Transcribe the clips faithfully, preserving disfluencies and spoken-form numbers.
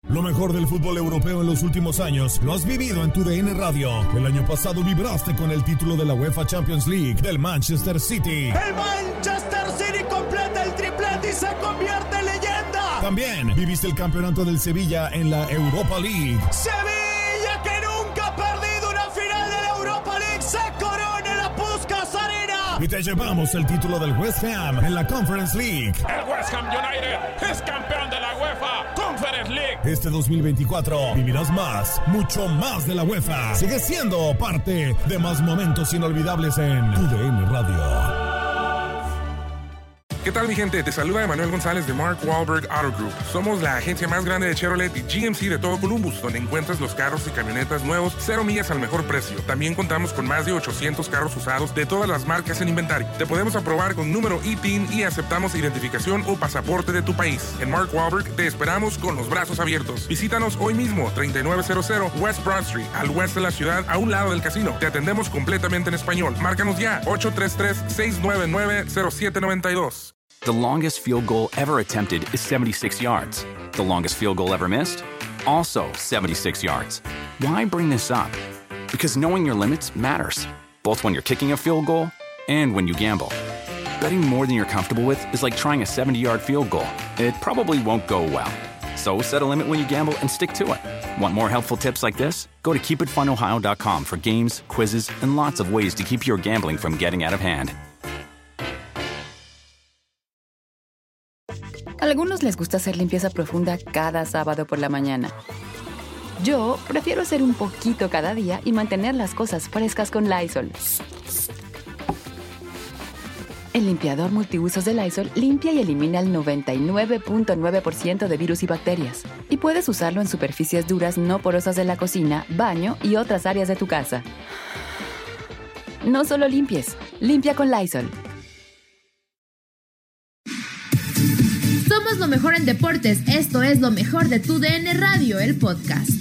Lo mejor del fútbol europeo en los últimos años lo has vivido en tu D N Radio. El año pasado vibraste con el título de la UEFA Champions League del Manchester City. El Manchester City completa el triplete y se convierte en leyenda. También viviste el campeonato del Sevilla en la Europa League. Sevilla, que nunca ha perdido una final de la Europa League, se corona en la Puskás Arena. Y te llevamos el título del West Ham en la Conference League. El West Ham United es campeón de la UEFA Conference League. Este dos mil veinticuatro vivirás más, mucho más de la UEFA. Sigue siendo parte de más momentos inolvidables en tu D N Radio. ¿Qué tal, mi gente? Te saluda Emanuel González de Mark Wahlberg Auto Group. Somos la agencia más grande de Chevrolet y G M C de todo Columbus, donde encuentras los carros y camionetas nuevos, cero millas al mejor precio. También contamos con más de ochocientos carros usados de todas las marcas en inventario. Te podemos aprobar con número I T I N y aceptamos identificación o pasaporte de tu país. En Mark Wahlberg te esperamos con los brazos abiertos. Visítanos hoy mismo, treinta y nueve cero cero West Broad Street, al oeste de la ciudad, a un lado del casino. Te atendemos completamente en español. Márcanos ya, ocho tres tres, seis nueve nueve, cero siete nueve dos. The longest field goal ever attempted is seventy-six yards. The longest field goal ever missed? Also seventy-six yards. Why bring this up? Because knowing your limits matters, both when you're kicking a field goal and when you gamble. Betting more than you're comfortable with is like trying a seventy-yard field goal. It probably won't go well. So set a limit when you gamble and stick to it. Want more helpful tips like this? Go to keep it fun ohio dot com for games, quizzes, and lots of ways to keep your gambling from getting out of hand. A algunos les gusta hacer limpieza profunda cada sábado por la mañana. Yo prefiero hacer un poquito cada día y mantener las cosas frescas con Lysol. El limpiador multiusos de Lysol limpia y elimina el noventa y nueve punto nueve por ciento de virus y bacterias. Y puedes usarlo en superficies duras no porosas de la cocina, baño y otras áreas de tu casa. No solo limpies, limpia con Lysol. Somos lo mejor en deportes. Esto es lo mejor de tu D N Radio, el podcast.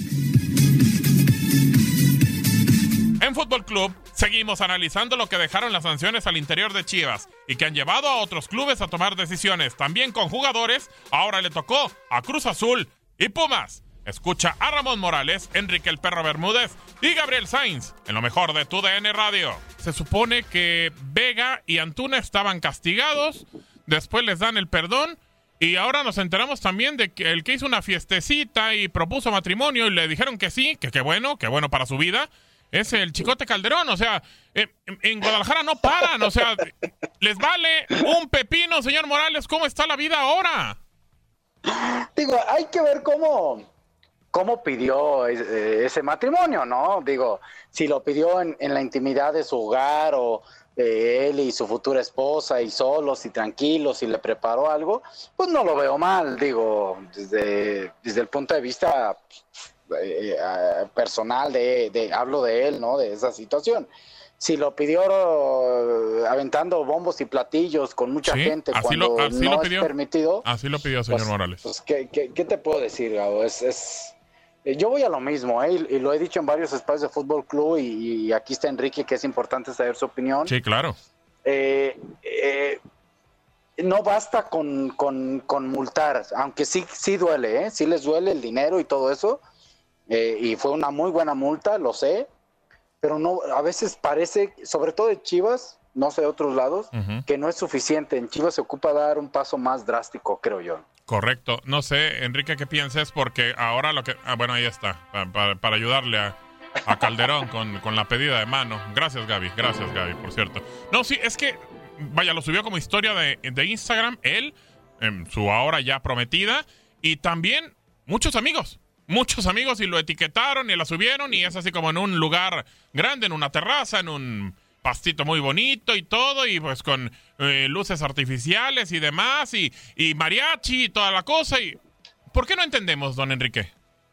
En Fútbol Club seguimos analizando lo que dejaron las sanciones al interior de Chivas y que han llevado a otros clubes a tomar decisiones. También con jugadores, ahora le tocó a Cruz Azul y Pumas. Escucha a Ramón Morales, Enrique el Perro Bermúdez y Gabriel Sainz en lo mejor de tu D N Radio. Se supone que Vega y Antuna estaban castigados, después les dan el perdón. Y ahora nos enteramos también de que el que hizo una fiestecita y propuso matrimonio y le dijeron que sí, que qué bueno, que bueno para su vida, es el Chicote Calderón. O sea, eh, en Guadalajara no paran, o sea, les vale un pepino, señor Morales. ¿Cómo está la vida ahora? Digo, hay que ver cómo, cómo pidió ese, ese matrimonio, ¿no? Digo, si lo pidió en, en la intimidad de su hogar o... de él y su futura esposa y solos y tranquilos y le preparó algo, pues no lo veo mal, digo, desde, desde el punto de vista eh, personal, de, de hablo de él, ¿no? De esa situación. Si lo pidió uh, aventando bombos y platillos con mucha sí, gente así cuando lo, así no lo pidió, es permitido. Así lo pidió, señor pues, Morales. Pues, ¿qué, qué, ¿qué te puedo decir, Gabo? Es... es Yo voy a lo mismo, ¿eh? y lo he dicho en varios espacios de Fútbol Club, y, y aquí está Enrique, que es importante saber su opinión. Sí, claro. Eh, eh, no basta con, con, con multar, aunque sí, sí duele, ¿eh? Sí les duele el dinero y todo eso, eh, y fue una muy buena multa, lo sé, pero no, a veces parece, sobre todo en Chivas, no sé de otros lados, uh-huh. que no es suficiente. En Chivas se ocupa dar un paso más drástico, creo yo. Correcto. No sé, Enrique, qué pienses, porque ahora lo que... Ah, bueno, ahí está, para, para ayudarle a, a Calderón con, con la pedida de mano. Gracias, Gaby. Gracias, Gaby, por cierto. No, sí, es que, vaya, lo subió como historia de, de Instagram, él, eh, su ahora ya prometida, y también muchos amigos. Muchos amigos, y lo etiquetaron y la subieron, y es así como en un lugar grande, en una terraza, en un... pastito muy bonito y todo, y pues con eh, luces artificiales y demás, y, y mariachi y toda la cosa. Y ¿por qué no entendemos, don Enrique?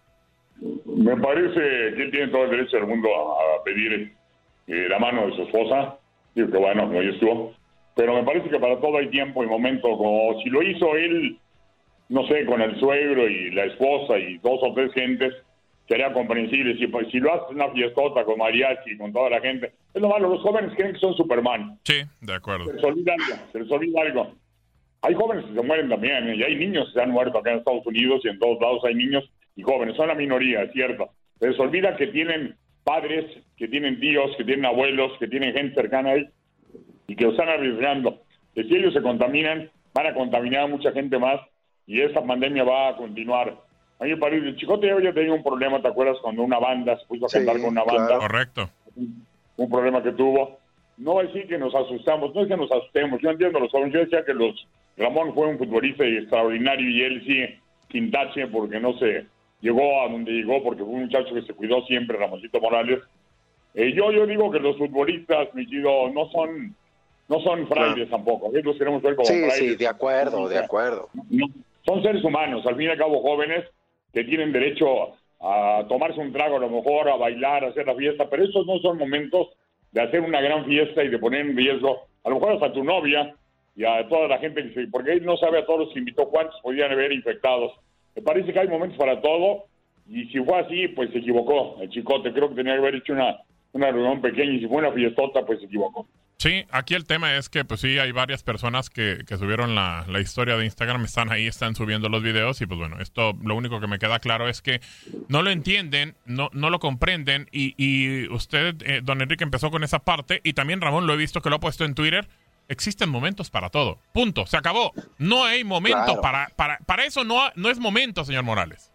Me parece que él tiene todo el derecho del mundo a, a pedir eh, la mano de su esposa. Digo que bueno, como ya estuvo. Pero me parece que para todo hay tiempo y momento. Como si lo hizo él, no sé, con el suegro y la esposa y dos o tres gentes, sería comprensible. Si, pues, si lo haces una fiestota con mariachi, con toda la gente, es lo malo, los jóvenes creen que son Superman. Sí, de acuerdo. Se les olvida algo, se les olvida algo. Hay jóvenes que se mueren también, ¿eh? Y hay niños que se han muerto acá en Estados Unidos, y en todos lados hay niños y jóvenes, son la minoría, es cierto. Pero se olvida que tienen padres, que tienen tíos, que tienen abuelos, que tienen gente cercana a ellos y que lo están arriesgando. Que si ellos se contaminan, van a contaminar a mucha gente más y esa pandemia va a continuar. A mí me parece, el Chicote ya tenía un problema, ¿te acuerdas? Cuando una banda se puso a cantar sí, con una banda. Claro. Correcto. Un, un problema que tuvo. No es decir que nos asustamos, no es que nos asustemos. Yo entiendo los jóvenes, yo decía que los Ramón fue un futbolista extraordinario y él sí, sin tache, porque no se llegó a donde llegó, porque fue un muchacho que se cuidó siempre, Ramoncito Morales. Eh, yo yo digo que los futbolistas, mi chido, no son no son frailes claro. tampoco. ¿eh? Los queremos ver como sí, frailes. Sí, de acuerdo, de acuerdo. No, son seres humanos, al fin y al cabo jóvenes, que tienen derecho a tomarse un trago a lo mejor, a bailar, a hacer la fiesta, pero esos no son momentos de hacer una gran fiesta y de poner en riesgo, a lo mejor hasta a tu novia y a toda la gente, que se, porque él no sabe a todos los que invitó cuántos podían haber infectados. Me parece que hay momentos para todo, y si fue así, pues se equivocó el Chicote. Creo que tenía que haber hecho una, una reunión pequeña, y si fue una fiestota, pues se equivocó. Sí, aquí el tema es que pues sí, hay varias personas que, que subieron la, la historia de Instagram, están ahí, están subiendo los videos, y pues bueno, esto lo único que me queda claro es que no lo entienden, no, no lo comprenden, y, y usted, eh, don Enrique, empezó con esa parte, y también Ramón lo he visto que lo ha puesto en Twitter. Existen momentos para todo, punto, se acabó. No hay momento claro. para, para, para eso, no, no es momento, señor Morales.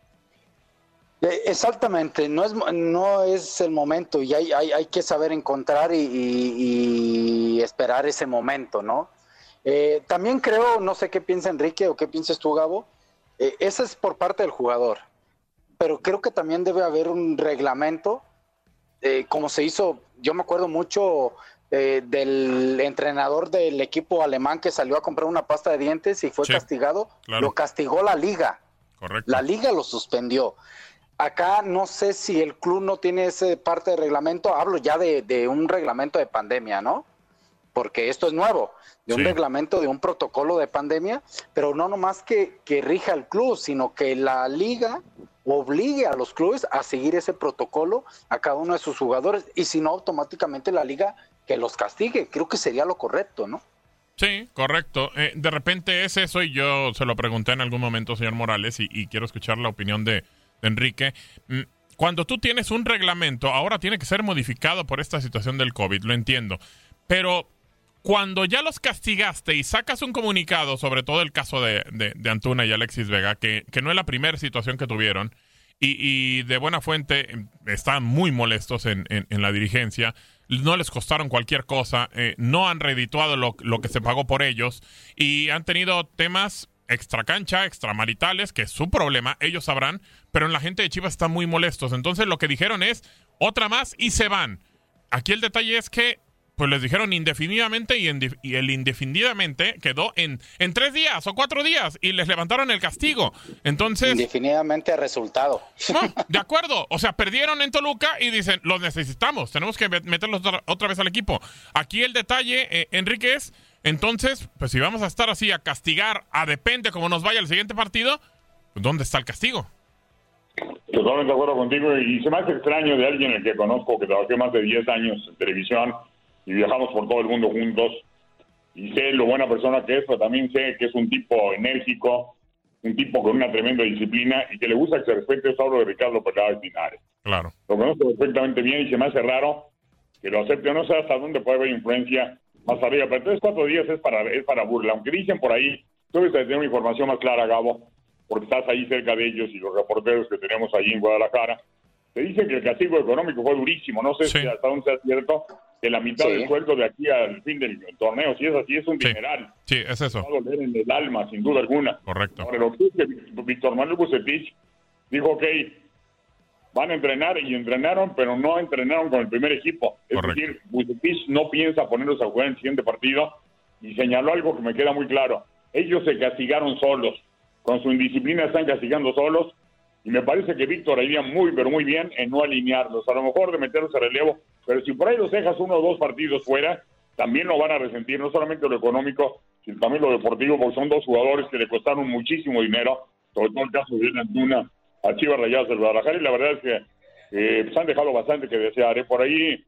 Exactamente, no es no es el momento, y hay hay, hay que saber encontrar y, y, y esperar ese momento, ¿no? Eh, también creo, no sé qué piensa Enrique o qué piensas tú, Gabo, eh, ese es por parte del jugador, pero creo que también debe haber un reglamento, eh, como se hizo, yo me acuerdo mucho eh, del entrenador del equipo alemán que salió a comprar una pasta de dientes y fue sí, castigado, claro. Lo castigó la liga, correcto. La liga lo suspendió. Acá no sé si el club no tiene ese parte de reglamento, hablo ya de, de un reglamento de pandemia, ¿no? Porque esto es nuevo, de un sí. reglamento, de un protocolo de pandemia, pero no nomás que, que rija el club, sino que la liga obligue a los clubes a seguir ese protocolo a cada uno de sus jugadores, y si no, automáticamente la liga que los castigue. Creo que sería lo correcto, ¿no? Sí, correcto. Eh, de repente es eso, y yo se lo pregunté en algún momento, señor Morales, y, y quiero escuchar la opinión de Enrique. Cuando tú tienes un reglamento, ahora tiene que ser modificado por esta situación del COVID, lo entiendo, pero cuando ya los castigaste y sacas un comunicado, sobre todo el caso de, de, de Antuna y Alexis Vega, que, que no es la primera situación que tuvieron, y, y de buena fuente están muy molestos en, en, en la dirigencia, no les costaron cualquier cosa, eh, no han redituado lo, lo que se pagó por ellos, y han tenido temas extracancha, extramaritales, que es su problema, ellos sabrán, pero en la gente de Chivas están muy molestos. Entonces lo que dijeron es, otra más y se van. Aquí el detalle es que pues les dijeron indefinidamente, y, en, y el indefinidamente quedó en, en tres días o cuatro días, y les levantaron el castigo. Entonces, indefinidamente resultado. No, de acuerdo, o sea, perdieron en Toluca y dicen, los necesitamos, tenemos que meterlos otra, otra vez al equipo. Aquí el detalle, eh, Enrique, es, entonces, pues si vamos a estar así a castigar, a depende cómo nos vaya el siguiente partido, pues ¿dónde está el castigo? Totalmente de acuerdo contigo, y se me hace extraño de alguien el que conozco, que trabajé más de diez años en televisión y viajamos por todo el mundo juntos, y sé lo buena persona que es, pero también sé que es un tipo enérgico, un tipo con una tremenda disciplina y que le gusta que se respete. Eso hablo de Ricardo Peláez Linares. Claro. Lo conozco perfectamente bien y se me hace raro que lo acepte. No sé hasta dónde puede haber influencia más arriba, pero tres, cuatro días es para es para burla. Aunque dicen por ahí, tú debes tener una información más clara, Gabo, porque estás ahí cerca de ellos y los reporteros que tenemos allí en Guadalajara. Te dicen que el castigo económico fue durísimo. No sé sí. si hasta dónde sea cierto, que la mitad sí. del sueldo de aquí al fin del torneo, si es así, es un sí. dineral. Sí, es eso. Va a doler en el alma, sin duda alguna. Correcto. Ahora, lo que es que Víctor Manuel Bucetich dijo, ok, van a entrenar, y entrenaron, pero no entrenaron con el primer equipo. Es Correcto. decir, Bucetich no piensa ponerlos a jugar en el siguiente partido, y señaló algo que me queda muy claro. Ellos se castigaron solos. Con su indisciplina están castigando solos, y me parece que Víctor haría muy, pero muy bien en no alinearlos. A lo mejor de meterlos a relevo, pero si por ahí los dejas uno o dos partidos fuera, también lo van a resentir, no solamente lo económico, sino también lo deportivo, porque son dos jugadores que le costaron muchísimo dinero, sobre todo el caso de Antuna a Chivas Rayadas del Guadalajara, y la verdad es que eh, pues han dejado bastante que desear. ¿eh? Por ahí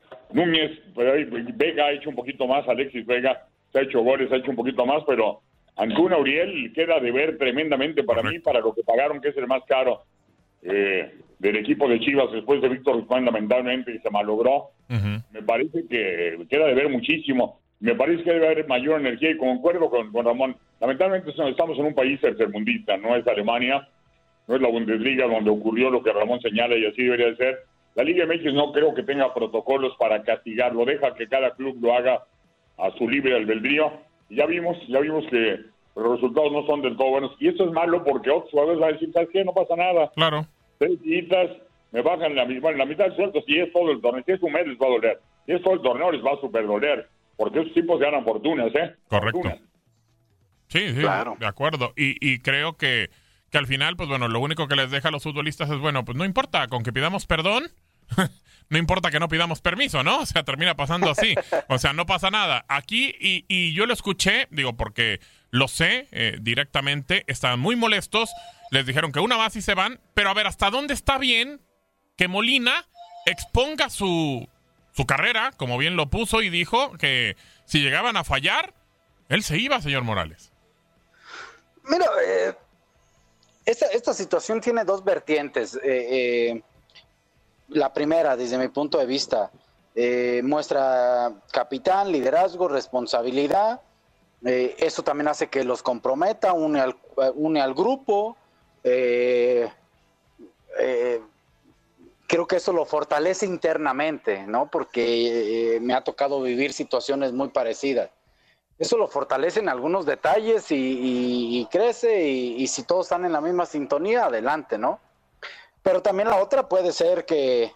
Núñez, por ahí Vega ha hecho un poquito más, Alexis Vega se ha hecho goles, ha hecho un poquito más, pero Antuna Uriel queda de ver tremendamente para Correcto. mí, para lo que pagaron, que es el más caro eh, del equipo de Chivas después de Víctor Guzmán, lamentablemente, y se malogró. Uh-huh. Me parece que queda de ver muchísimo. Me parece que debe haber mayor energía y concuerdo con, con Ramón. Lamentablemente estamos en un país tercermundista, no es Alemania, no es la Bundesliga donde ocurrió lo que Ramón señala y así debería de ser. La Liga M X no creo que tenga protocolos para castigarlo, deja que cada club lo haga a su libre albedrío. Y ya vimos, ya vimos que los resultados no son del todo buenos. Y eso es malo porque otros jugadores van a decir, ¿sabes qué? No pasa nada. Claro. Tres días, me bajan la, bueno, la mitad del sueldo, si es todo el torneo, si es un mes les va a doler. Si es todo el torneo les va a super doler. Porque esos tipos ganan fortunas, ¿eh? Correcto. Fortunas. Sí, sí, claro. De acuerdo. Y, y creo que, que al final, pues bueno, lo único que les deja a los futbolistas es, bueno, pues no importa, con que pidamos perdón, no importa que no pidamos permiso, ¿no? O sea, termina pasando así. O sea, no pasa nada. Aquí, y, y yo lo escuché, digo, porque lo sé eh, directamente, estaban muy molestos, les dijeron que una más y se van, pero a ver, ¿hasta dónde está bien que Molina exponga su... su carrera, como bien lo puso, y dijo que si llegaban a fallar, él se iba, señor Morales? Mira, eh, esta, esta situación tiene dos vertientes. Eh, eh, la primera, desde mi punto de vista, eh, muestra capitán, liderazgo, responsabilidad. Eh, eso también hace que los comprometa, une al, une al grupo. Eh, eh, Creo que eso lo fortalece internamente, ¿no? Porque eh, me ha tocado vivir situaciones muy parecidas. Eso lo fortalece en algunos detalles y, y, y crece, y, y si todos están en la misma sintonía, adelante, ¿no? Pero también la otra puede ser que,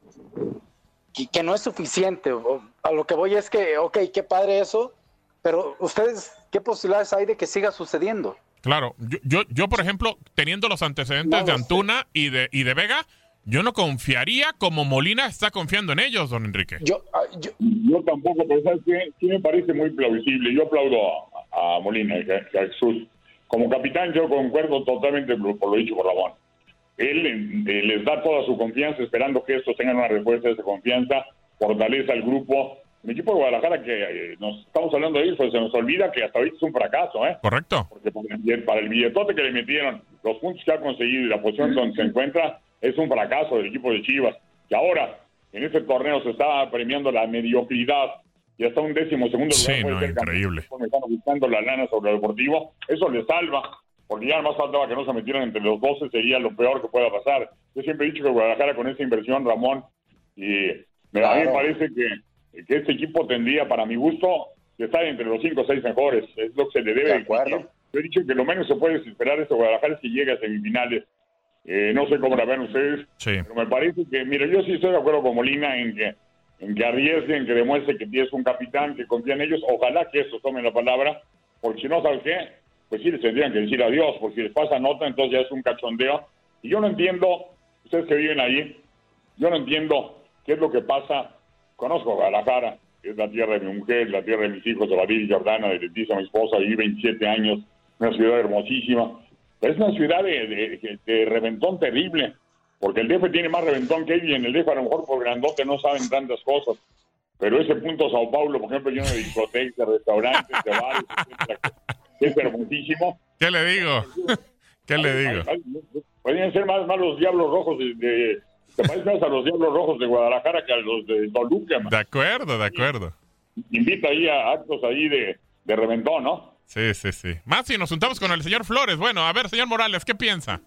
que, que no es suficiente. A lo que voy es que, ok, qué padre eso, pero ustedes, ¿qué posibilidades hay de que siga sucediendo? Claro, yo, yo, yo por ejemplo, teniendo los antecedentes no, de Antuna y de, y de Vega, yo no confiaría como Molina está confiando en ellos, don Enrique. Yo, yo, yo tampoco, pero ¿sabes qué? Sí me parece muy plausible. Yo aplaudo a, a Molina, a Jesús. Como capitán yo concuerdo totalmente por, por lo dicho por Ramón. Él eh, les da toda su confianza, esperando que estos tengan una respuesta de esa confianza, fortaleza al grupo. El equipo de Guadalajara, que eh, nos estamos hablando de eso, pues se nos olvida que hasta ahorita es un fracaso, ¿eh? Correcto. Porque para el billetote que le metieron, los puntos que ha conseguido y la posición donde se encuentra, es un fracaso del equipo de Chivas. Que ahora, en este torneo se está premiando la mediocridad y hasta un décimo segundo lugar. Sí, no, increíble. Me están buscando la lana sobre el deportivo. Eso le salva, porque ya más faltaba que no se metieran entre los doce, sería lo peor que pueda pasar. Yo siempre he dicho que Guadalajara con esa inversión, Ramón, y me, a mí me parece que, que este equipo tendría, para mi gusto, que estar entre los cinco o seis mejores. Es lo que se le debe. De acuerdo. Yo he dicho que lo menos se puede esperar de este Guadalajara es que llegue a semifinales. Eh, no sé cómo la ven ustedes, sí. Pero me parece que, mira, yo sí estoy de acuerdo con Molina en que, en que arriesguen, que demuestre que tienes un capitán, que confía en ellos. Ojalá que estos tomen la palabra, porque si no, ¿sabes qué? Pues sí les tendrían que decir adiós, porque si les pasa nota, entonces ya es un cachondeo. Y yo no entiendo, ustedes que viven ahí, yo no entiendo qué es lo que pasa. Conozco Guadalajara, que es la tierra de mi mujer, la tierra de mis hijos, de Badil y Jordana, de Leticia, mi esposa, viví veintisiete años, una ciudad hermosísima. Pero es una ciudad de, de, de reventón terrible, porque el D F tiene más reventón que ellos, y en el D F a lo mejor por grandote no saben tantas cosas. Pero ese punto Sao Paulo, por ejemplo, lleno de discotecas, de restaurantes, de bares, etcétera, es hermosísimo. ¿Qué le digo? ¿Qué le digo? Podrían ser más, más los Diablos Rojos de... de te parecen más a los Diablos Rojos de Guadalajara que a los de Toluca. Man. De acuerdo, de acuerdo. Invita ahí a actos ahí de, de reventón, ¿no? Sí, sí, sí. Más si nos juntamos con el señor Flores. Bueno, a ver, señor Morales, ¿qué piensa?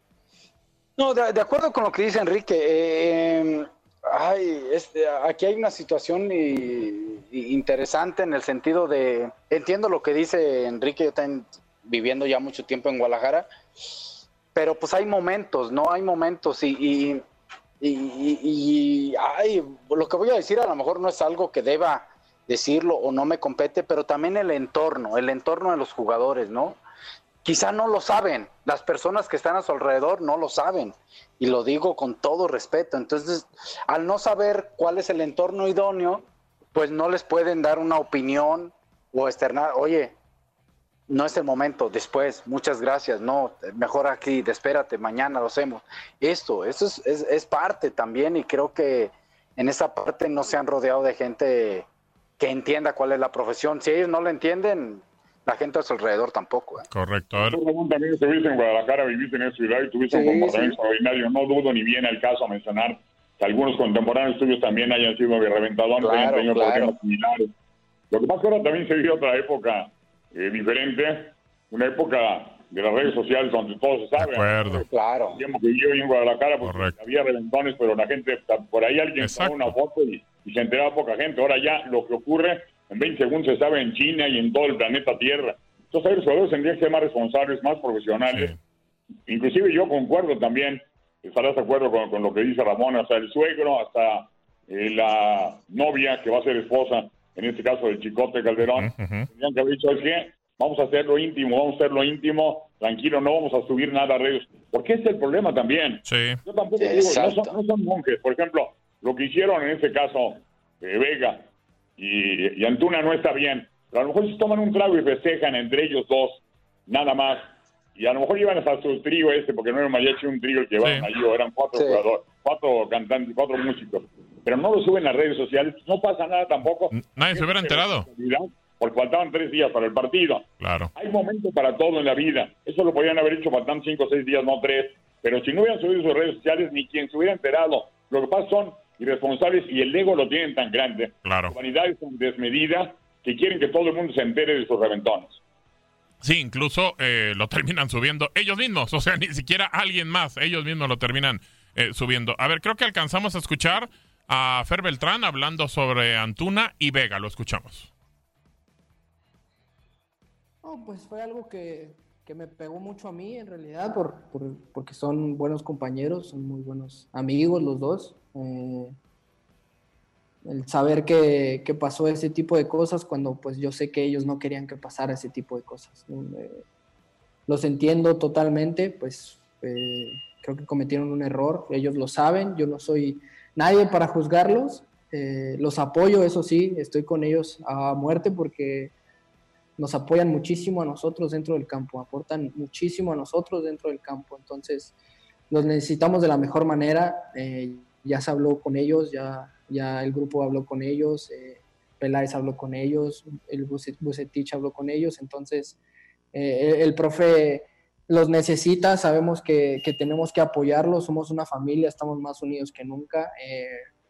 No, de, de acuerdo con lo que dice Enrique. Eh, ay, este, aquí hay una situación y, y interesante en el sentido de... Entiendo lo que dice Enrique, yo también viviendo ya mucho tiempo en Guadalajara, pero pues hay momentos, ¿no? Hay momentos y... y, y, y, y ay, lo que voy a decir a lo mejor no es algo que deba... decirlo o no me compete, pero también el entorno, el entorno de los jugadores, ¿no? Quizá no lo saben, las personas que están a su alrededor no lo saben, y lo digo con todo respeto. Entonces, al no saber cuál es el entorno idóneo, pues no les pueden dar una opinión o externar, oye, no es el momento, después, muchas gracias, no, mejor aquí, espérate, mañana lo hacemos. Esto, eso es, es, es parte también, y creo que en esa parte no se han rodeado de gente que entienda cuál es la profesión. Si ellos no la entienden, la gente a su alrededor tampoco. ¿eh? Correcto. A ver. Tú, Ramón, también estuviste en Guadalajara, viviste en esa ciudad y tuviste Sí, un comportamiento sí. extraordinario. No dudo ni viene al caso a mencionar que algunos contemporáneos tuyos también hayan sido reventadores, Claro, hayan tenido claro. problemas similares. Lo que pasa es que ahora también se vive otra época eh, diferente, una época de las redes sociales donde todo se sabe. De acuerdo. Claro. El tiempo que yo en Guadalajara, pues Correcto. había reventones, pero la gente, por ahí alguien Exacto. tomó una foto y, y se enteraba poca gente. Ahora ya lo que ocurre en veinte segundos se sabe en China y en todo el planeta Tierra. Entonces ahí los jugadores tendrían que ser más responsables, más profesionales. Sí. Inclusive yo concuerdo también, estarás de acuerdo con, con lo que dice Ramón, hasta el suegro, hasta eh, la novia que va a ser esposa, en este caso del Chicote Calderón, Ujú, ujú. tendrían que haber dicho, es que vamos a hacerlo íntimo, vamos a hacerlo íntimo, tranquilo, no vamos a subir nada a redes. Porque ese es el problema también. Sí. Yo tampoco Sí, digo, no exacto. son, no son monjes. Por ejemplo, lo que hicieron en este caso eh, Vega y, y Antuna no está bien. Pero a lo mejor se toman un trago y festejan entre ellos dos, nada más. Y a lo mejor llevan hasta su trío este, porque no era un mariachi, un trío el que llevaban Sí. allí, o eran cuatro Sí. jugadores, cuatro cantantes, cuatro músicos. Pero no lo suben a redes sociales, no pasa nada tampoco. N- nadie se hubiera enterado. Porque faltaban tres días para el partido. Claro. Hay momentos para todo en la vida. Eso lo podían haber hecho faltando cinco o seis días, no tres. Pero si no hubieran subido sus redes sociales, ni quien se hubiera enterado. Lo que pasa son irresponsables y el ego lo tienen tan grande. Claro. Su vanidad es tan desmedida que quieren que todo el mundo se entere de sus reventones. Sí, incluso eh, lo terminan subiendo ellos mismos, o sea, ni siquiera alguien más, ellos mismos lo terminan eh, subiendo. A ver, creo que alcanzamos a escuchar a Fer Beltrán hablando sobre Antuna y Vega, lo escuchamos. No, pues fue algo que, que me pegó mucho a mí en realidad, por, por, porque son buenos compañeros, son muy buenos amigos los dos. Eh, el saber que, que pasó ese tipo de cosas cuando pues yo sé que ellos no querían que pasara ese tipo de cosas. Eh, los entiendo totalmente, pues eh, creo que cometieron un error, ellos lo saben, yo no soy nadie para juzgarlos, eh, los apoyo, eso sí, estoy con ellos a muerte porque nos apoyan muchísimo a nosotros dentro del campo, aportan muchísimo a nosotros dentro del campo, entonces los necesitamos de la mejor manera, eh, ya se habló con ellos, ya, ya el grupo habló con ellos, eh, Peláez habló con ellos, el Vucetich habló con ellos, entonces eh, el, el profe los necesita, sabemos que, que tenemos que apoyarlos, somos una familia, estamos más unidos que nunca, eh,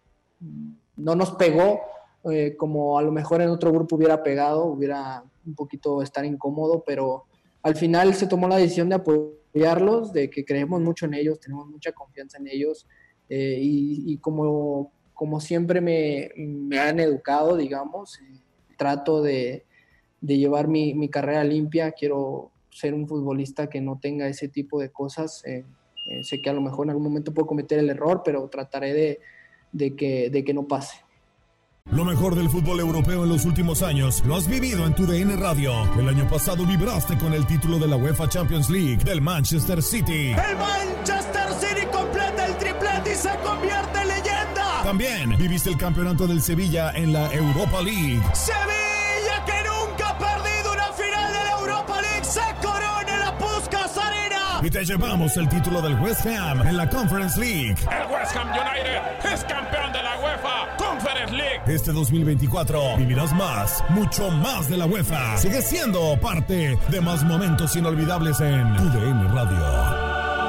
no nos pegó eh, como a lo mejor en otro grupo hubiera pegado, hubiera un poquito estar incómodo, pero al final se tomó la decisión de apoyarlos, de que creemos mucho en ellos, tenemos mucha confianza en ellos, eh, y, y como, como siempre me, me han educado, digamos, eh, trato de, de llevar mi, mi carrera limpia, quiero ser un futbolista que no tenga ese tipo de cosas, eh, eh, sé que a lo mejor en algún momento puedo cometer el error, pero trataré de, de, que, de que no pase. Lo mejor del fútbol europeo en los últimos años lo has vivido en tu D N Radio. El año pasado vibraste con el título de la UEFA Champions League del Manchester City. El Manchester City completa el triplete y se convierte en leyenda. También viviste el campeonato del Sevilla en la Europa League. Sevilla, que nunca ha perdido una final de la Europa League, se corona en la Puskás Arena. Y te llevamos el título del West Ham en la Conference League. El West Ham United es campeón de la UEFA Conference League. Este dos mil veinticuatro vivirás más, mucho más de la UEFA. Sigue siendo parte de más momentos inolvidables en tu D N Radio.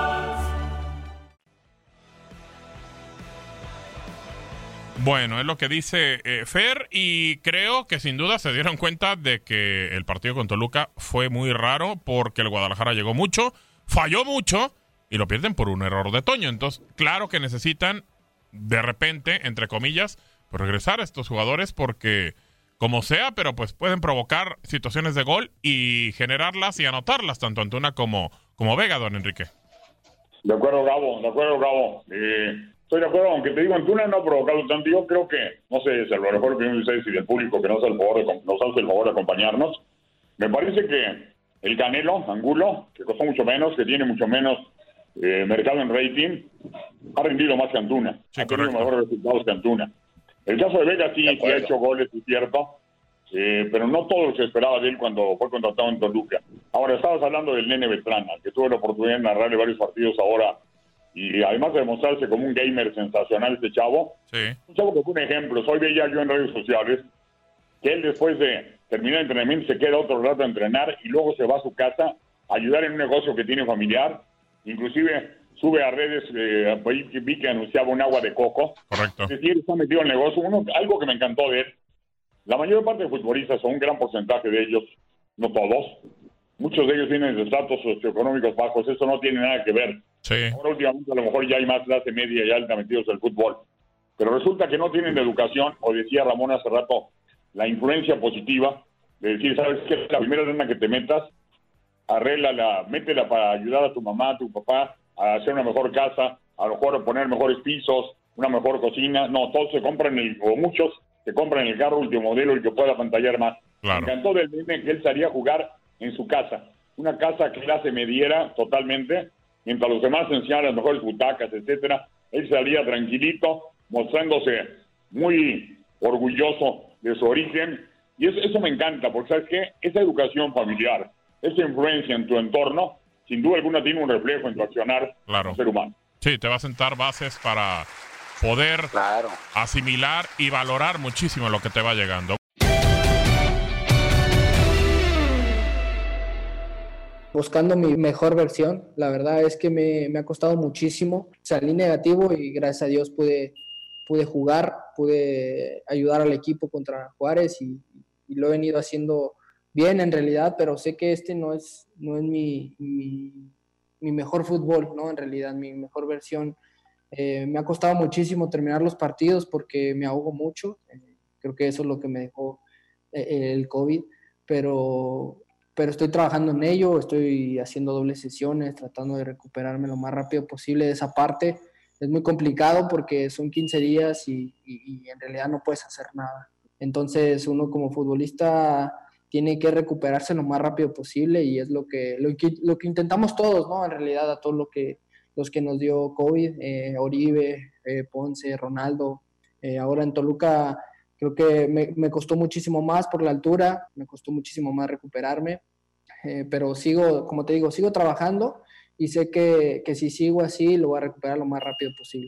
Bueno, es lo que dice eh, Fer, y creo que sin duda se dieron cuenta de que el partido con Toluca fue muy raro porque el Guadalajara llegó mucho, falló mucho y lo pierden por un error de Toño. Entonces, claro que necesitan de repente, entre comillas, pues regresar a estos jugadores porque como sea, pero pues pueden provocar situaciones de gol y generarlas y anotarlas, tanto Antuna como, como Vega, don Enrique. De acuerdo, Gabo, de acuerdo, Gabo. Eh, estoy de acuerdo, aunque te digo, Antuna no ha provocado tanto. Yo creo que, no sé, es a lo mejor opinión de ustedes y del público que nos hace el favor de, nos hace el favor de acompañarnos. Me parece que el Canelo, Angulo, que costó mucho menos, que tiene mucho menos eh, mercado en rating, ha rendido más que Antuna. Sí, ha tenido correcto. mejores resultados que Antuna. El caso de Vega sí, sí ha hecho goles, es cierto, eh, pero no todo lo que se esperaba de él cuando fue contratado en Toluca. Ahora, estabas hablando del Nene Beltrán, que tuve la oportunidad de narrarle varios partidos ahora, y además de demostrarse como un gamer sensacional este chavo, Sí. un chavo que fue un ejemplo. Hoy veía yo en redes sociales que él, después de termina el entrenamiento, se queda otro rato a entrenar y luego se va a su casa a ayudar en un negocio que tiene familiar. Inclusive sube a redes, eh, vi que anunciaba un agua de coco. Correcto. Es decir, está metido en el negocio. Uno, algo que me encantó de él, la mayor parte de futbolistas, o un gran porcentaje de ellos, no todos, muchos de ellos vienen de estratos socioeconómicos bajos, eso no tiene nada que ver. Sí. Ahora últimamente a lo mejor ya hay más clase media y alta metidos en el fútbol, pero resulta que no tienen educación, o decía Ramón hace rato, la influencia positiva de decir, ¿sabes qué? La primera lana que te metas, arréglala, métela para ayudar a tu mamá, a tu papá, a hacer una mejor casa, a lo mejor a poner mejores pisos, una mejor cocina. No, todos se compran, el, o muchos se compran el carro último modelo, el que pueda pantallar más. Claro. Me encantó del meme que él salía a jugar en su casa, una casa que él se mediera totalmente, mientras los demás enseñaban las mejores butacas, etcétera. Él salía tranquilito, mostrándose muy orgulloso de su origen, y eso, eso me encanta, porque ¿sabes qué? Esa educación familiar, esa influencia en tu entorno, sin duda alguna tiene un reflejo en tu accionar claro. como ser humano. Sí, te va a sentar bases para poder claro. asimilar y valorar muchísimo lo que te va llegando. Buscando mi mejor versión, la verdad es que me, me ha costado muchísimo. Salí negativo y gracias a Dios pude, pude jugar, pude ayudar al equipo contra Juárez y, y lo he venido haciendo bien en realidad, pero sé que este no es, no es mi, mi, mi mejor fútbol, ¿no? En realidad, mi mejor versión. Eh, me ha costado muchísimo terminar los partidos porque me ahogo mucho. Eh, creo que eso es lo que me dejó eh, el COVID, pero... pero estoy trabajando en ello, estoy haciendo dobles sesiones, tratando de recuperarme lo más rápido posible de esa parte. Es muy complicado porque son quince días y, y, y en realidad no puedes hacer nada. Entonces uno como futbolista tiene que recuperarse lo más rápido posible y es lo que, lo que, lo que intentamos todos, ¿no? En realidad a todos lo que, los que nos dio COVID, eh, Oribe, eh, Ponce, Ronaldo, eh, ahora en Toluca... Creo que me, me costó muchísimo más por la altura, me costó muchísimo más recuperarme, eh, pero sigo, como te digo, sigo trabajando y sé que, que si sigo así lo voy a recuperar lo más rápido posible.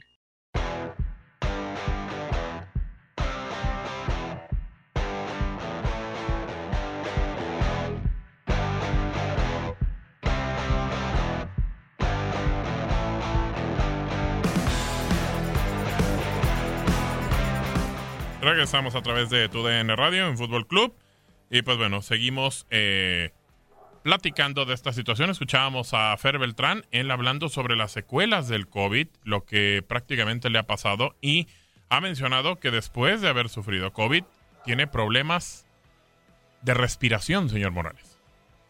Regresamos a través de tu D N Radio en Fútbol Club y pues bueno, seguimos eh, platicando de esta situación. Escuchábamos a Fer Beltrán, él hablando sobre las secuelas del COVID, lo que prácticamente le ha pasado, y ha mencionado que después de haber sufrido COVID tiene problemas de respiración, señor Morales.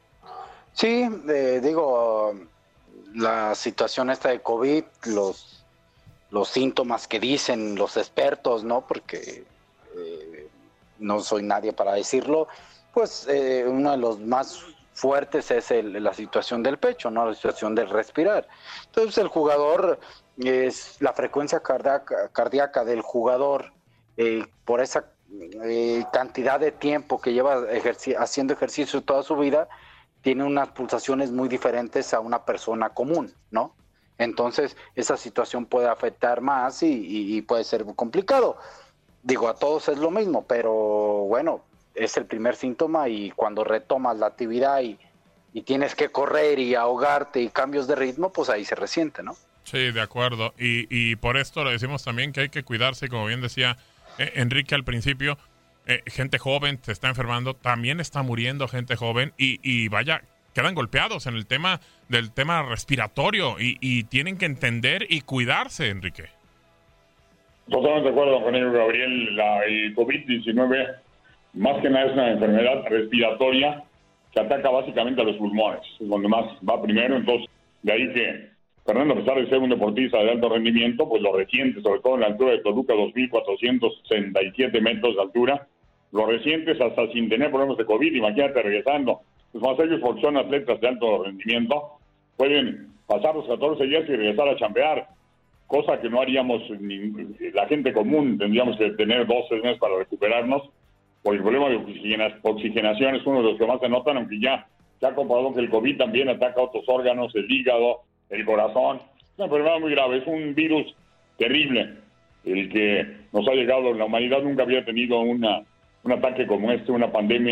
Sí, eh, digo, la situación esta de COVID, los, los síntomas que dicen los expertos, ¿no? Porque eh, no soy nadie para decirlo, pues eh, uno de los más fuertes es el, la situación del pecho, ¿no? La situación del respirar. Entonces el jugador, es la frecuencia cardíaca, cardíaca del jugador, eh, por esa eh, cantidad de tiempo que lleva ejerci- haciendo ejercicio toda su vida, tiene unas pulsaciones muy diferentes a una persona común, ¿no? Entonces esa situación puede afectar más y, y, y puede ser complicado. Digo, a todos es lo mismo, pero bueno, es el primer síntoma y cuando retomas la actividad y, y tienes que correr y ahogarte y cambios de ritmo, pues ahí se resiente, ¿no? Sí, de acuerdo. Y, y por esto le decimos también que hay que cuidarse, como bien decía eh, Enrique al principio, eh, gente joven se está enfermando, también está muriendo gente joven y, y vaya, quedan golpeados en el tema del tema respiratorio y, y tienen que entender y cuidarse, Enrique. Totalmente de acuerdo con ello, Gabriel. La, el COVID diecinueve más que nada es una enfermedad respiratoria que ataca básicamente a los pulmones, es donde más va primero. Entonces, de ahí que Fernando, a pesar de ser un deportista de alto rendimiento, pues lo reciente, sobre todo en la altura de Toluca, dos mil cuatrocientos sesenta y siete metros de altura, los recientes hasta sin tener problemas de COVID, imagínate regresando. Pues más ellos, porque son atletas de alto rendimiento, pueden pasar los catorce días y regresar a chambear, cosa que no haríamos ni, la gente común. Tendríamos que tener dos, tres meses para recuperarnos, por el problema de oxigena, oxigenación es uno de los que más se notan, aunque ya se ha comprobado que el COVID también ataca otros órganos, el hígado, el corazón. Es una enfermedad muy grave, es un virus terrible, el que nos ha llegado. La humanidad nunca había tenido una, un ataque como este, una pandemia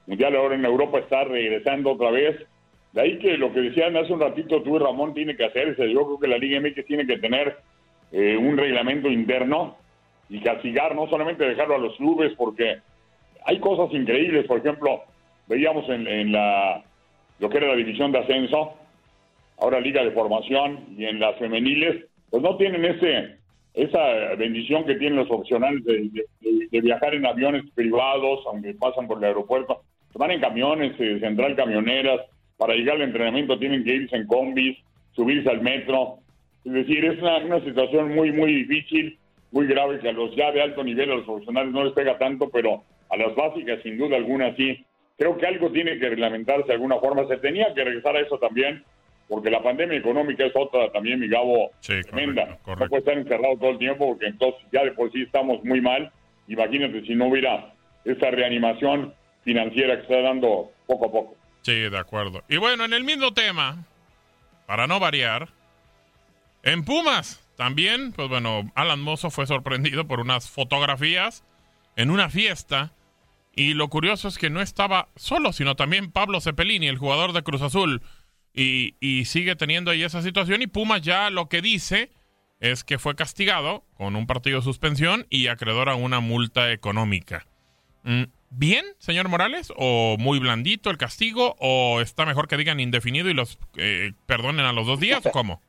Mundial ahora en Europa está regresando otra vez. De ahí que lo que decían hace un ratito tú y Ramón tiene que hacerse. Yo creo que la Liga M X tiene que tener eh, un reglamento interno y castigar, no solamente dejarlo a los clubes, porque hay cosas increíbles. Por ejemplo, veíamos en, en la lo que era la división de ascenso, ahora Liga de Formación, y en las femeniles, pues no tienen ese esa bendición que tienen los profesionales de, de, de viajar en aviones privados, aunque pasan por el aeropuerto. Se van en camiones, eh, central camioneras, para llegar al entrenamiento tienen que irse en combis, subirse al metro. Es decir, es una, una situación muy, muy difícil, muy grave, que a los ya de alto nivel, a los profesionales no les pega tanto, pero a las básicas, sin duda alguna, sí. Creo que algo tiene que reglamentarse de alguna forma. Se tenía que regresar a eso también, porque la pandemia económica es otra también, mi Gabo, sí, tremenda. Correcto, correcto. No puede estar encerrado todo el tiempo, porque entonces ya de por sí estamos muy mal. Imagínate si no hubiera esa reanimación financiera que se está dando poco a poco. Sí, de acuerdo. Y bueno, en el mismo tema, para no variar, en Pumas también, pues bueno, Alan Mozo fue sorprendido por unas fotografías en una fiesta, y lo curioso es que no estaba solo, sino también Pablo Cepelini, el jugador de Cruz Azul, y, y sigue teniendo ahí esa situación, y Pumas ya lo que dice es que fue castigado con un partido de suspensión y acreedor a una multa económica. ¿Bien, señor Morales? ¿O muy blandito el castigo? ¿O está mejor que digan indefinido y los eh, perdonen a los dos días? ¿O cómo?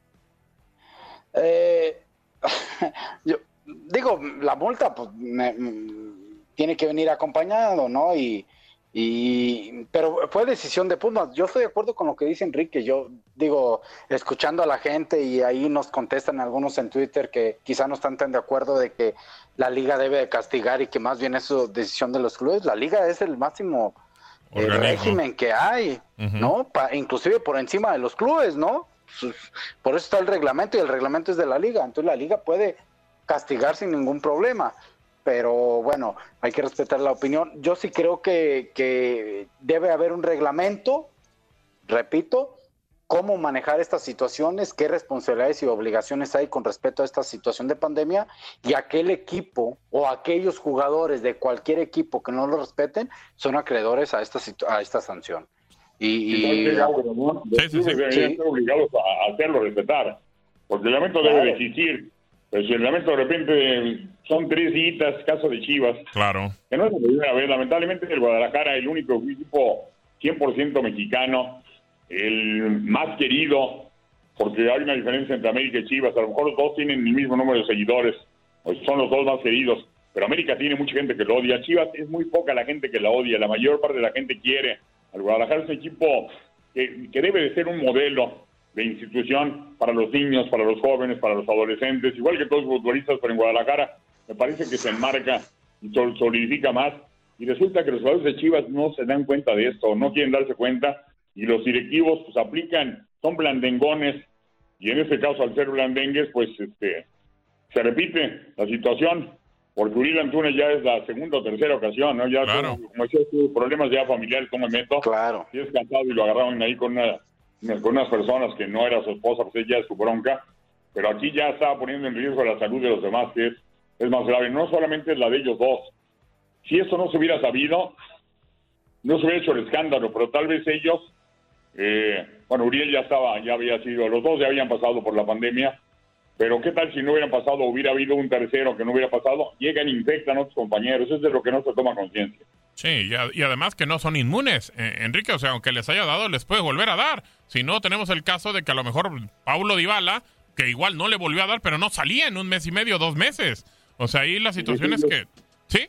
Eh, yo digo, la multa pues me, me, tiene que venir acompañado, ¿no? Y, y pero fue decisión de Pumas. Yo estoy de acuerdo con lo que dice Enrique. Yo digo, escuchando a la gente, y ahí nos contestan algunos en Twitter que quizá no están tan de acuerdo de que la liga debe de castigar y que más bien es su decisión de los clubes. La liga es el máximo eh, régimen que hay, uh-huh. ¿no? Pa, inclusive por encima de los clubes, ¿no? Por eso está el reglamento, y el reglamento es de la liga. Entonces la liga puede castigar sin ningún problema. Pero bueno, hay que respetar la opinión. Yo sí creo que, que debe haber un reglamento, repito, cómo manejar estas situaciones, qué responsabilidades y obligaciones hay con respecto a esta situación de pandemia, y aquel equipo o aquellos jugadores de cualquier equipo que no lo respeten son acreedores a esta, a esta sanción. Y, y... Sí, sí, sí, deberían sí. ser obligados a hacerlo respetar, porque el reglamento claro. debe de existir. Pero si el reglamento de repente son tres citas, caso de Chivas, claro, que no es la primera vez. Lamentablemente el Guadalajara, el único equipo cien por ciento mexicano, el más querido, porque hay una diferencia entre América y Chivas. A lo mejor los dos tienen el mismo número de seguidores, pues son los dos más queridos, pero América tiene mucha gente que lo odia. Chivas es muy poca la gente que la odia, la mayor parte de la gente quiere. El Guadalajara es un equipo que, que debe de ser un modelo de institución para los niños, para los jóvenes, para los adolescentes, igual que todos los futbolistas, pero en Guadalajara me parece que se enmarca y solidifica más, y resulta que los jugadores de Chivas no se dan cuenta de esto, no quieren darse cuenta, y los directivos pues aplican, son blandengones, y en este caso al ser blandengues pues este se repite la situación, porque Uriel Antuna ya es la segunda o tercera ocasión, ¿no? Ya claro. como, como decía, problemas ya familiares, no me meto, claro. si es cansado y lo agarraron ahí con una con unas personas que no era su esposa, pues ella es su bronca, pero aquí ya estaba poniendo en riesgo la salud de los demás, que es, es más grave, no solamente es la de ellos dos. Si eso no se hubiera sabido, no se hubiera hecho el escándalo, pero tal vez ellos, eh, bueno, Uriel ya estaba, ya había sido, los dos ya habían pasado por la pandemia, pero qué tal si no hubieran pasado, hubiera habido un tercero que no hubiera pasado, llegan e infectan a otros compañeros, eso es de lo que no se toma conciencia. Sí, y, a, y además que no son inmunes, eh, Enrique, o sea, aunque les haya dado, les puede volver a dar. Si no, tenemos el caso de que a lo mejor Paulo Dybala, que igual no le volvió a dar, pero no salía en un mes y medio, dos meses. O sea, ahí la situación sí, sí, es que... ¿Sí?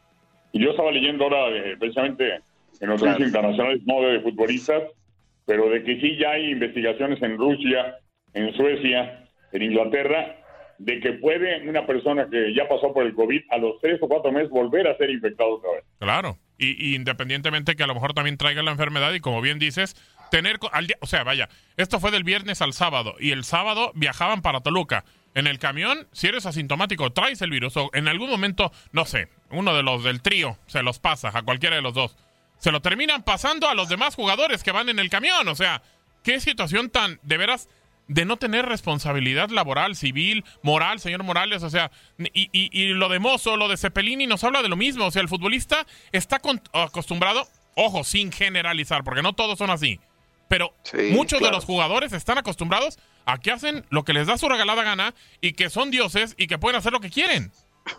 Y yo estaba leyendo ahora, eh, precisamente, en noticias claro. internacionales, no de futbolistas, pero de que sí ya hay investigaciones en Rusia, en Suecia, en Inglaterra, de que puede una persona que ya pasó por el COVID a los tres o cuatro meses volver a ser infectado otra vez. Claro, y, y independientemente que a lo mejor también traiga la enfermedad, y como bien dices, tener al día, o sea, vaya, esto fue del viernes al sábado, y el sábado viajaban para Toluca. En el camión, si eres asintomático, traes el virus, o en algún momento, no sé, uno de los del trío se los pasa a cualquiera de los dos. Se lo terminan pasando a los demás jugadores que van en el camión, o sea, qué situación tan, de veras, de no tener responsabilidad laboral, civil, moral, señor Morales, o sea, y, y, y lo de Mozo, lo de Cepelini nos habla de lo mismo, o sea, el futbolista está con, acostumbrado, Ojo, sin generalizar, porque no todos son así. Pero Sí, muchos claro. de los jugadores están acostumbrados a que hacen lo que les da su regalada gana y que son dioses y que pueden hacer lo que quieren.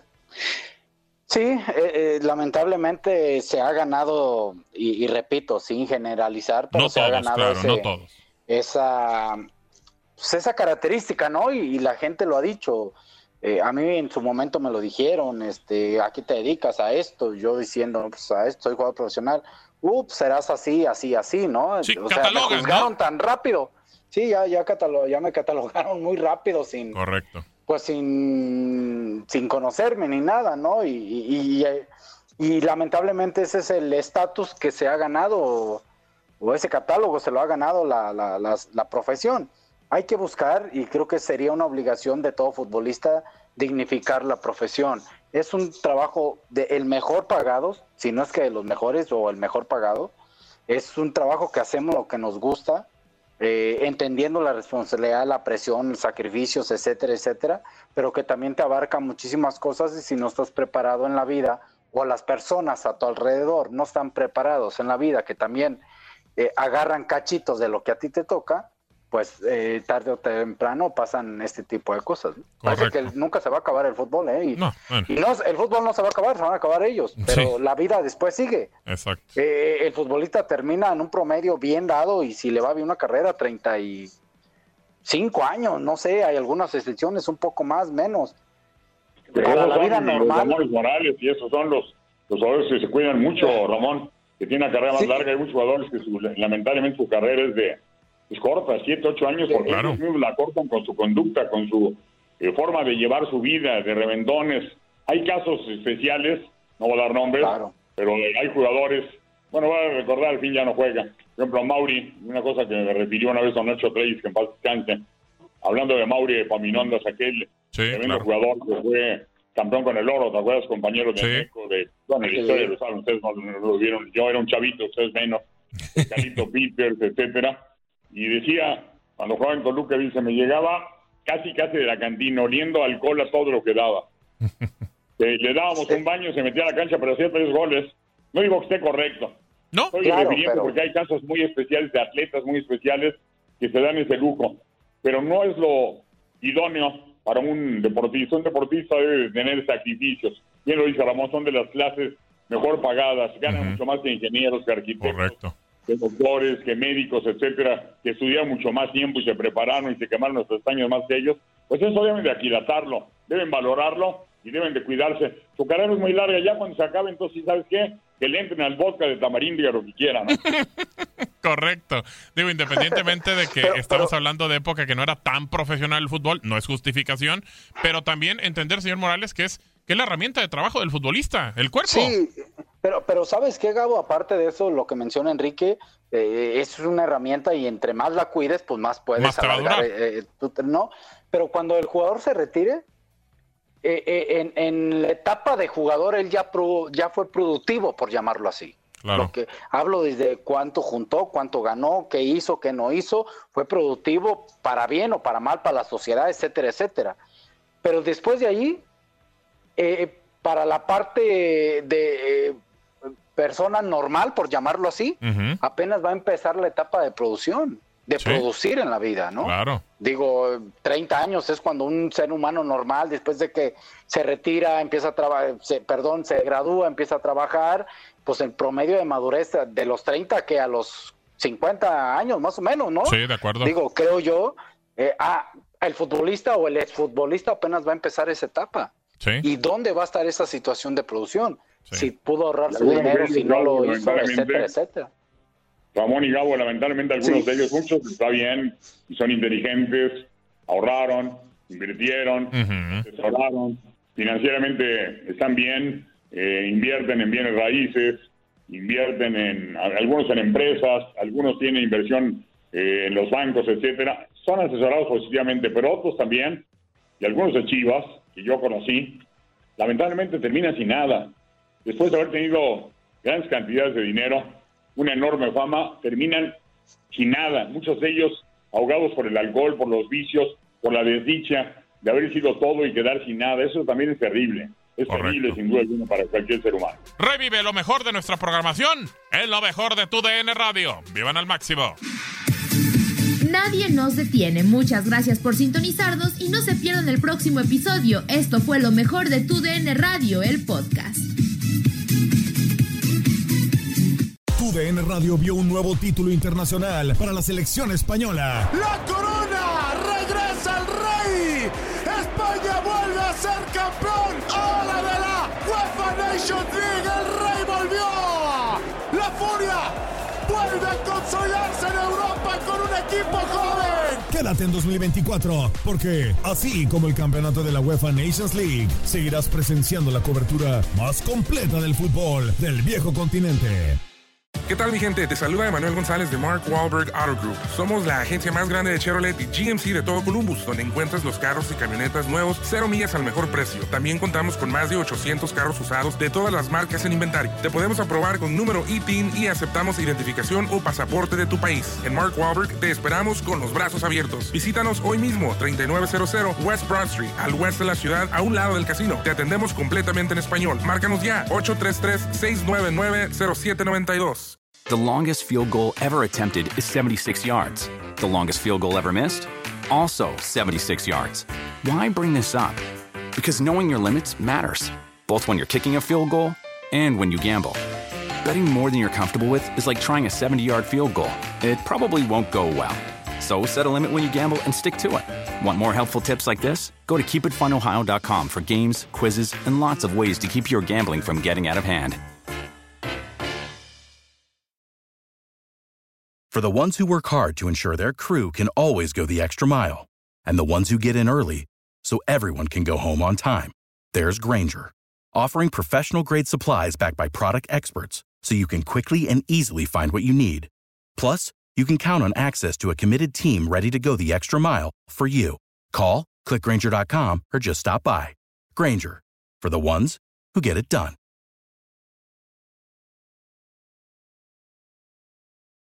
Sí, eh, eh, lamentablemente se ha ganado, y, y repito, sin generalizar, pero No se ha todos, ganado claro, ese- no todos. esa, pues esa característica, ¿no? Y, y la gente lo ha dicho. Eh, a mí en su momento me lo dijeron, este, ¿a qué te dedicas? A esto. Yo diciendo, pues a esto, soy jugador profesional. Ups, serás así, así, así, ¿no? Sí, o sea, me catalogan, juzgaron ¿no? tan rápido. Sí, ya, ya, catalo- ya me catalogaron muy rápido sin... Correcto. pues sin, sin conocerme ni nada, ¿no? Y, y, y, y lamentablemente ese es el estatus que se ha ganado, o, o ese catálogo se lo ha ganado la, la, la, la profesión. Hay que buscar, y creo que sería una obligación de todo futbolista, dignificar la profesión. Es un trabajo de el mejor pagado, si no es que de los mejores o el mejor pagado. Es un trabajo que hacemos lo que nos gusta, Eh, entendiendo la responsabilidad, la presión, sacrificios, etcétera, etcétera, pero que también te abarca muchísimas cosas y si no estás preparado en la vida o las personas a tu alrededor no están preparados en la vida, que también eh, agarran cachitos de lo que a ti te toca, pues eh, tarde o temprano pasan este tipo de cosas, ¿no? Parece que nunca se va a acabar el fútbol, ¿eh? Y no, bueno. y no, el fútbol no se va a acabar, se van a acabar ellos, pero Sí. la vida después sigue. Exacto. Eh, el futbolista termina en un promedio bien dado y si le va bien una carrera, treinta y cinco años, no sé, hay algunas excepciones, un poco más, menos. Pero Para esos la son vida los normal. Ramón Morales y esos son los, los jugadores que se cuidan mucho, Ramón, que tienen una carrera más Sí. larga. Hay muchos jugadores que su- lamentablemente su carrera es de es corta, siete, ocho años, porque Claro. ellos mismos la cortan con su conducta, con su eh, forma de llevar su vida, de revendones. Hay casos especiales, no voy a dar nombres, Claro. pero hay jugadores, bueno, voy a recordar, al fin ya no juega. Por ejemplo, Mauri, una cosa que me refirió una vez a Nacho Treyes, que en paz descanse, hablando de Mauri de Paminondas, aquel Sí, tremendo claro. jugador que fue campeón con el oro, ¿te acuerdas, compañeros de Sí. México? De, bueno, la Sí. historia lo saben, ustedes no, no lo vieron, yo era un chavito, ustedes menos, Carlito Peters, etcétera, y decía, cuando jugaba en Toluca, dice, me llegaba casi casi de la cantina, oliendo alcohol a todo lo que daba. Eh, le dábamos un baño, se metía a la cancha, pero hacía tres goles. No digo que esté correcto, ¿No? estoy Claro, refiriendo pero- porque hay casos muy especiales de atletas muy especiales que se dan ese lujo, pero no es lo idóneo para un deportista. Un deportista debe tener sacrificios. Bien lo dice Ramón, son de las clases mejor pagadas, ganan Ujú. mucho más que ingenieros, que arquitectos, Correcto. que doctores, que médicos, etcétera, que estudiaron mucho más tiempo y se prepararon y se quemaron los pestañas más que ellos. Pues eso deben de aquilatarlo, deben valorarlo y deben de cuidarse. Su carrera es muy larga, ya cuando se acabe, entonces, ¿sabes qué? Que le entren al vodka de tamarindo y a lo que quieran, ¿no? Correcto. Digo, independientemente de que Pero- estamos pero- hablando de época que no era tan profesional el fútbol, no es justificación, pero también entender, señor Morales, que es que es la herramienta de trabajo del futbolista, el cuerpo. Sí, pero, pero ¿sabes qué, Gabo? Aparte de eso, lo que menciona Enrique, eh, es una herramienta y entre más la cuides, pues más puedes Más te va a alargar, durar. eh, eh, tú- ¿no? Pero cuando el jugador se retire, eh, eh, en, en la etapa de jugador, él ya, pro- ya fue productivo, por llamarlo así. Claro. Lo que hablo desde cuánto juntó, cuánto ganó, qué hizo, qué no hizo, fue productivo para bien o para mal para la sociedad, etcétera, etcétera. Pero después de ahí, eh, para la parte de eh, persona normal, por llamarlo así, Ujú. apenas va a empezar la etapa de producción, de Sí. producir en la vida, ¿no? Claro. Digo, treinta años es cuando un ser humano normal, después de que se retira, empieza a trabajar, perdón, se gradúa, empieza a trabajar, pues el promedio de madurez de los treinta que a los cincuenta años más o menos, ¿no? Sí, de acuerdo. Digo, creo yo, eh, ah, el futbolista o el exfutbolista apenas va a empezar esa etapa. Sí. ¿Y dónde va a estar esa situación de producción? Sí. Si pudo ahorrar su Algunos dinero, de ellos, si no lo Gabo, hizo, lamentablemente, etcétera, etcétera. Ramón y Gabo, lamentablemente algunos Sí. de ellos, muchos está bien, y son inteligentes, ahorraron, invirtieron, Ujú. asesoraron, financieramente están bien, eh, invierten en bienes raíces, invierten en, a- algunos en empresas, algunos tienen inversión eh, en los bancos, etcétera, son asesorados positivamente, pero otros también, y algunos de Chivas, que yo conocí, lamentablemente terminan sin nada. Después de haber tenido grandes cantidades de dinero, una enorme fama, terminan sin nada. Muchos de ellos ahogados por el alcohol, por los vicios, por la desdicha de haber sido todo y quedar sin nada. Eso también es terrible. es terrible sin duda alguna para cualquier ser humano. Revive lo mejor de nuestra programación en lo mejor de tu D N Radio. ¡Vivan al máximo! Nadie nos detiene. Muchas gracias por sintonizarnos y no se pierdan el próximo episodio. Esto fue lo mejor de tu D N Radio, el podcast. Tu D N Radio vio un nuevo título internacional para la selección española. ¡La corona! ¡Regresa el rey! ¡España vuelve a ser campeón! ¡Ahora de la UEFA Nations League! ¡El rey volvió! ¡La furia vuelve a consolidarse en Europa con un equipo joven! Quédate en dos mil veinticuatro, porque así como el campeonato de la UEFA Nations League, seguirás presenciando la cobertura más completa del fútbol del viejo continente. ¿Qué tal, mi gente? Te saluda Emanuel González de Mark Wahlberg Auto Group. Somos la agencia más grande de Chevrolet y G M C de todo Columbus, donde encuentras los carros y camionetas nuevos, cero millas al mejor precio. También contamos con más de ochocientos carros usados de todas las marcas en inventario. Te podemos aprobar con número I T I N y aceptamos identificación o pasaporte de tu país. En Mark Wahlberg te esperamos con los brazos abiertos. Visítanos hoy mismo, treinta y nueve cero cero West Broad Street, al oeste de la ciudad, a un lado del casino. Te atendemos completamente en español. Márcanos ya, ocho tres tres, seis nueve nueve, cero siete nueve dos. The longest field goal ever attempted is seventy-six yards. The longest field goal ever missed? Also seventy-six yards. Why bring this up? Because knowing your limits matters, both when you're kicking a field goal and when you gamble. Betting more than you're comfortable with is like trying a seventy-yard field goal. It probably won't go well. So set a limit when you gamble and stick to it. Want more helpful tips like this? Go to keep it fun ohio dot com for games, quizzes, and lots of ways to keep your gambling from getting out of hand. For the ones who work hard to ensure their crew can always go the extra mile, and the ones who get in early so everyone can go home on time, there's Grainger, offering professional-grade supplies backed by product experts so you can quickly and easily find what you need. Plus, you can count on access to a committed team ready to go the extra mile for you. Call, click Grainger dot com, or just stop by. Grainger, for the ones who get it done.